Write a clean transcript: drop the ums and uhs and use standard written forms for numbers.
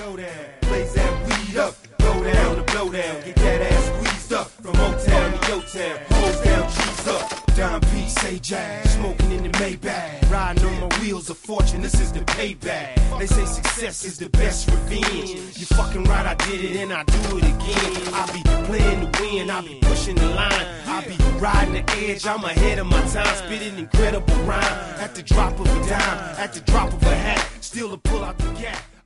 Blaze that weed up, blow down to blow down. Get that ass squeezed up from O-Town to Yo-Town. Hose down, G's up. Don P, say Jack, smoking in the Maybach. Riding on my wheels of fortune, this is the payback. They say success is the best revenge. You fucking right, I did it and I do it again. I be playing to win, I be pushing the line. I be riding the edge, I'm ahead of my time. Spitting incredible rhyme at the drop of a dime, at the drop of a hat. Still to pull out the gap.